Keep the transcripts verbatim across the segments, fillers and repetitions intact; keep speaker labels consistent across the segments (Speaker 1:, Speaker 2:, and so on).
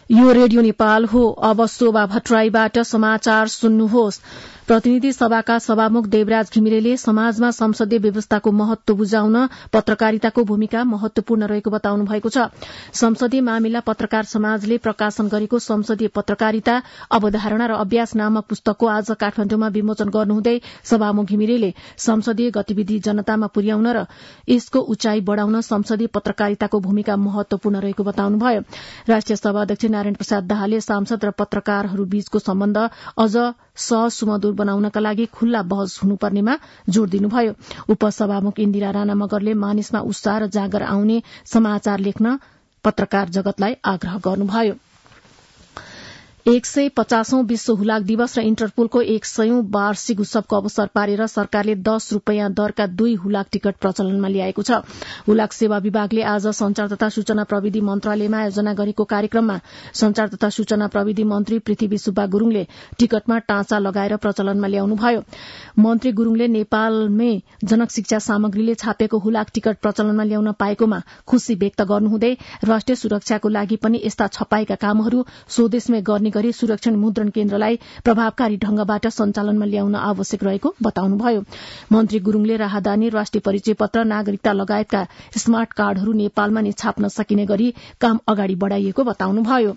Speaker 1: यो रेडियो नेपाल हो। अब शोभा भट्टराईबाट समाचार सुन्नुहोस्। प्रतिनिधि सभाका सभामुख देवराज घिमिरेले समाजमा संसदीय व्यवस्थाको महत्व बुझाउन पत्रकारिताको भूमिका महत्वपूर्ण रहेको बताउनु भएको छ। संसदीय मामिला पत्रकार समाजले प्रकाशन गरेको संसदीय पत्रकारिता अवधारणा र अभ्यास नामक पुस्तकको आज काठमाडौँमा विमोचन गर्नुहुँदै सभामुख घिमिरेले संसदीय गतिविधि जनतामा पुर्याउन र यसको उचाइ बढ़ाउन संसदीय पत्रकारिताको भूमिका महत्वपूर्ण रहेको बताउनुभयो। राष्ट्रिय सभा अध्यक्ष नारायण प्रसाद दाहालले सांसद र पत्रकारहरू बीचको सम्बन्ध अझ सहज सुमधुर बनाउनका लागि खुल्ला बहस हुनुपर्नेमा जोड़ दिनुभयो। उपसभामुख इन्दिरा राणा मगरले मानिसमा उत्साह र जागर आउने समाचार लेख्न पत्रकार जगतलाई आग्रह गर्नुभयो। एक सय पचासौं विश्व हुलाक दिवस र इन्टरपोलको एक सयौं वार्षिक उत्सवको अवसर पारेर सरकारले दस रूपियाँ दरका दुई हुलाक टिकट प्रचलनमा ल्याएको छ। हुलाक सेवा विभागले आज संचार तथा सूचना प्रविधि मन्त्रालयमा आयोजना गरेको कार्यक्रममा संचार तथा सूचना प्रविधि मन्त्री पृथ्वी सुब्बा गुरूङले टिकटमा टाँचा लगाएर प्रचलनमा ल्याउनुभयो। मन्त्री गुरूङले नेपालमै जनक शिक्षा सामग्रीले छापेको हुलाक टिकट प्रचलनमा ल्याउन पाएकोमा खुशी व्यक्त गर्नुहुँदै राष्ट्रिय सुरक्षाको लागि पनि यस्ता छपाईका कामहरू स्वदेशमै गर्ने गरी सुरक्षण मुद्रण केन्द्रलाई प्रभावकारी ढंगबाट सञ्चालनमा ल्याउन आवश्यक रहेको बताउनुभयो। मन्त्री गुरूङले राहदानी, राष्ट्रिय परिचय पत्र, नागरिकता लगायतका स्मार्ट कार्डहरू नेपालमा नै छाप्न सकिने गरी काम अगाडि बढ़ाइएको बताउनुभयो।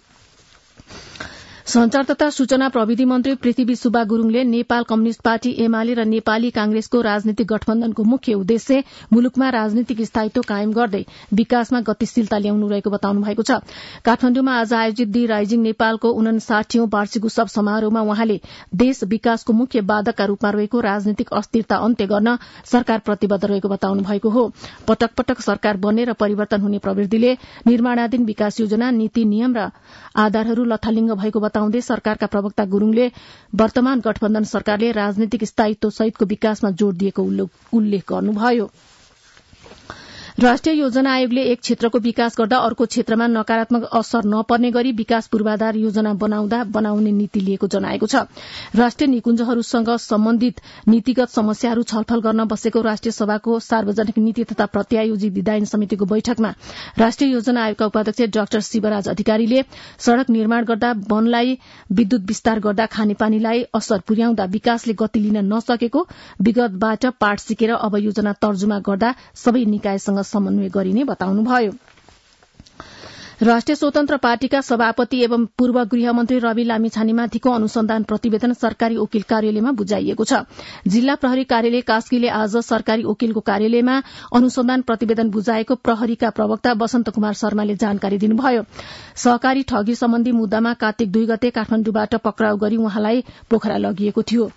Speaker 1: संचार तथा सूचना प्रविधि मन्त्री पृथ्वी सुब्बा गुरूङले नेपाल कम्युनिष्ट पार्टी एमाले र नेपाली कांग्रेसको राजनीतिक गठबन्धनको मुख्य उद्देश्य मुलुकमा राजनीतिक स्थायित्व कायम गर्दै विकासमा गतिशीलता ल्याउनु रहेको बताउनु भएको छ। काठमाडौँमा आज आयोजित दि राइजिङ नेपालको उनन्साठीऔं वार्षिक उत्सव समारोहमा उहाँले देश विकासको मुख्य बाधकका रूपमा रहेको राजनीतिक अस्थिरता अन्त्य गर्न सरकार प्रतिबद्ध रहेको बताउनु भएको हो। पटक पटक सरकार बन्ने र परिवर्तन हुने प्रवृत्तिले निर्माणाधीन विकास योजना, नीति, नियम र आधारहरू लथालिङ्ग भएको बताउँदै सरकारका प्रवक्ता गुरूङले वर्तमान गठबन्धन सरकारले राजनीतिक स्थायित्व सहितको विकासमा जोड़ दिएको उल्लेख गर्नुभयो। राष्ट्रिय योजना आयोगले एक क्षेत्रको विकास गर्दा अर्को क्षेत्रमा नकारात्मक असर नपर्ने गरी विकास पूर्वाधार योजना बनाउँदा बनाउने नीति लिएको जनाएको छ। राष्ट्रिय निकुञ्जहरूसँग सम्बन्धित नीतिगत समस्याहरू छलफल गर्न बसेको राष्ट्रिय सभाको सार्वजनिक नीति तथा प्रत्यायोजी विधायन समितिको बैठकमा राष्ट्रिय योजना आयोगका उपाध्यक्ष डाक्टर शिवराज अधिकारीले सड़क निर्माण गर्दा, वनलाई विद्युत विस्तार गर्दा, खानेपानीलाई असर पुर्याउँदा विकासले गति लिन नसकेको विगतबाट पाठ सिकेर अब योजना तर्जुमा गर्दा सबै निकायसँग समन्वय गरिने बताउनुभयो। राष्ट्रिय स्वतन्त्र पार्टीका सभापति एवं पूर्व गृहमन्त्री रवि लामिछानेमाथिको अनुसन्धान प्रतिवेदन सरकारी वकिल कार्यालयमा बुझाइएको छ। जिल्ला प्रहरी कार्यालय कास्कीले आज सरकारी वकिलको कार्यालयमा अनुसन्धान प्रतिवेदन बुझाएको प्रहरीका प्रवक्ता वसन्त कुमार शर्माले जानकारी दिनुभयो। सहकारी ठगी सम्बन्धी मुद्दामा कार्तिक दुई गते काठमाडौँबाट पक्राउ गरी उहाँलाई पोखरा लगिएको थियो।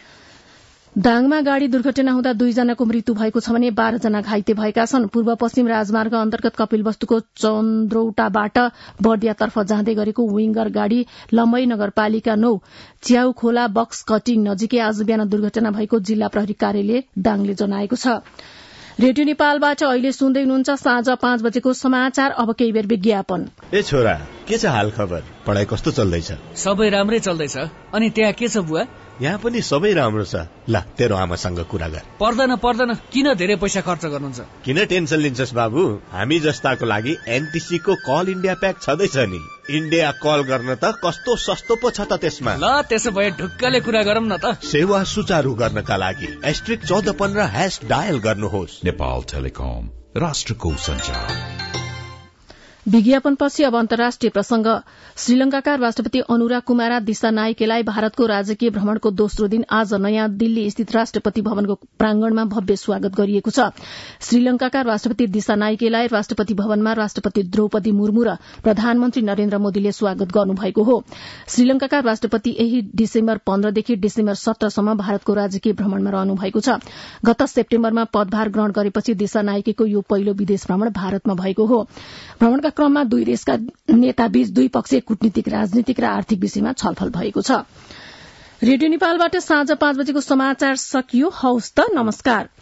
Speaker 1: दाङमा गाड़ी दुर्घटना हुँदा दुईजनाको मृत्यु भएको छ भने बाह्र जना घाइते भएका छन्। पूर्व पश्चिम राजमार्ग अन्तर्गत कपिलवस्तुको चन्द्रौटाबाट बर्दियातर्फ जाँदै गरेको विंगर गाड़ी लम्बई नगरपालिका नौ च्याउ खोला बक्स कटिङ नजिकै आज बिहान दुर्घटना भएको जिल्ला प्रहरी कार्यालय दाङले जनाएको छ। रेडियो नेपालबाट अहिले सुन्दै हुनुहुन्छ साँझ पाँच बजेको समाचार। अब केही बेर विज्ञापन।
Speaker 2: ए छोरा, के छ हाल खबर? पढाइ कस्तो चल्दैछ?
Speaker 3: सबै राम्रै चल्दैछ। अनि त्यहाँ के छ बुवा?
Speaker 2: यहाँ पनि सबै राम्रो छ। ल तेरो आमासँग कुरा गर।
Speaker 3: पर्दैन पर्दैन, किन धेरै पैसा खर्च गर्नुहुन्छ?
Speaker 2: किन टेन्सन लिन्छस् बाबु? हामी जस्ताको लागि एनटीसी को कल इन्डिया प्याक छँदैछ नि। इन्डिया कल गर्न त कस्तो सस्तो पो छ त त्यसमा।
Speaker 3: ल त्यसो भए ढुक्कले कुरा गरौँ न त।
Speaker 2: सेवा सुचारू गर्नका लागि एस्ट्रिक चौध पन्ध्र ह्याश डायल गर्नुहोस्।
Speaker 4: नेपाल टेलिकम, राष्ट्रको सञ्चार।
Speaker 1: विज्ञापनपछि अब अन्तर्राष्ट्रिय प्रसंग। श्रीलंकाका राष्ट्रपति अनुरा कुमारा दिसानायकेलाई भारतको राजकीय भ्रमणको दोस्रो दिन आज नयाँ दिल्ली स्थित राष्ट्रपति भवनको प्रांगणमा भव्य स्वागत गरिएको छ। श्रीलंकाका राष्ट्रपति दिसानायकेलाई राष्ट्रपति भवनमा राष्ट्रपति द्रौपदी मुर्मू र प्रधानमन्त्री नरेन्द्र मोदीले स्वागत गर्नुभएको हो। श्रीलंकाका राष्ट्रपति यही डिसेम्बर पन्ध्रदेखि डिसेम्बर सत्रसम्म भारतको राजकीय भ्रमणमा रहनु भएको छ। गत सेप्टेम्बरमा पदभार ग्रहण गरेपछि दिसानायकेको यो पहिलो विदेश भ्रमण भारतमा भएको हो। भ्रमणका क्रममा दुई देशका नेताबीच द्विपक्षीय कूटनीतिक, राजनीतिक र आर्थिक विषयमा छलफल भएको छ। रेडियो नेपालबाट साँझ पाँच बजेको समाचार सकियो। हौस् त, नमस्कार।